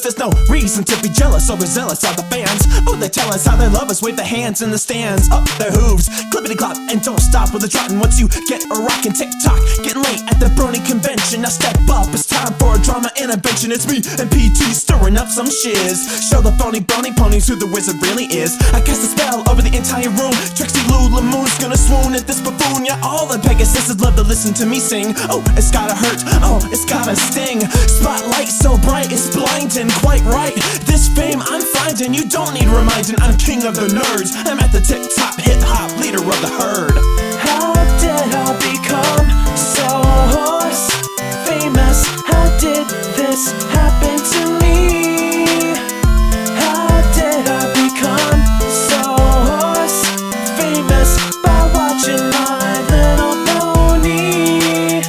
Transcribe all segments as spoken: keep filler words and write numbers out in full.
there's no reason to be jealous or overzealous of the fans. Oh, they tell us how they love us, wave their hands in the stands, up their hooves, clippity-clop, and don't stop with the trotting. Once you get a rockin' TikTok, getting late at the Brony convention. Now step up, it's time for a drama intervention. It's me and P T stirring up some shiz. Show the phony brony ponies who the wizard really is. I cast a spell over the entire room. Trixie Lou Lamoon's gonna swoon at this buffoon. Yeah, all the Pegasuses love to listen to me sing. Oh, it's gotta hurt, oh, it's gotta sting. Spotlight so bright, it's blinding, quite right. This fame I'm finding, you don't need reminding. I'm king of the nerds, I'm at the tip-top hip-hop leader of the herd. How did I become so famous? How did this happen to me? How did I become so famous? By watching My Little Pony.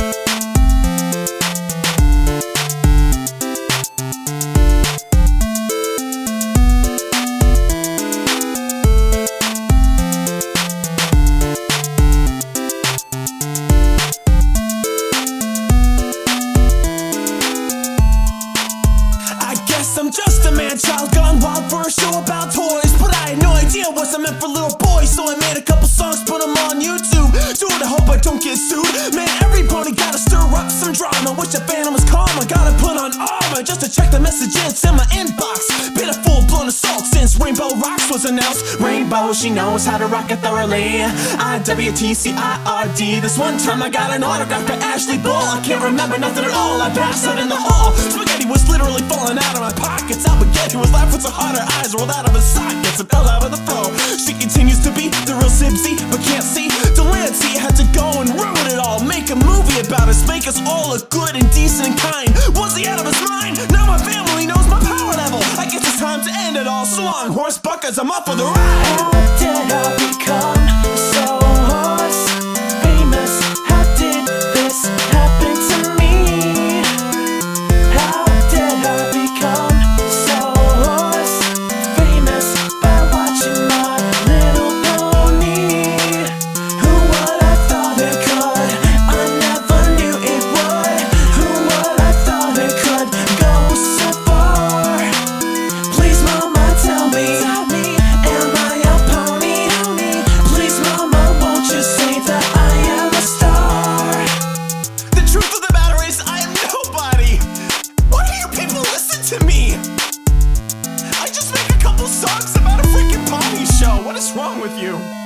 I'm just a man-child gone wild for a show about toys, but I had no idea it wasn't meant for little boys. So I made a couple songs, put them on YouTube. Dude, I hope I don't get sued. Man, every pony gotta stir up some drama. Wish the phantom was calm, I gotta put on armor just to check the messages in my inbox. Been a full-blown assault since Rainbow Rocks was announced. Rainbow, she knows how to rock it thoroughly. I W T C I R D. This one time I got an autograph by Ashley Bull. I can't remember nothing at all, I passed out in the hall. Spaghetti was literally falling out of my pockets. I would get who was laughing so hard her eyes rolled out of his sockets and fell out of the throw. She continues to be the real Sibsy, but can't see. Delancey had to go and ruin it all. Make a movie about us, make us all look good and decent and kind. Was he out of his mind? Now my family knows my power level. I guess it's time to end it all. So long, horse buckers, I'm up for the ride. How did I become so famous? How did this happen to me? How did I become so famous? By watching My Little Pony. Who would have thought it could? I never knew it would. Who would have thought it could go so far? Please, mama, tell me, am I a pony? Please, mama, won't you say that I am a star? The truth of the matter is, I am nobody. Why do you people listen to me? I just make a couple songs about a freaking pony show. What is wrong with you?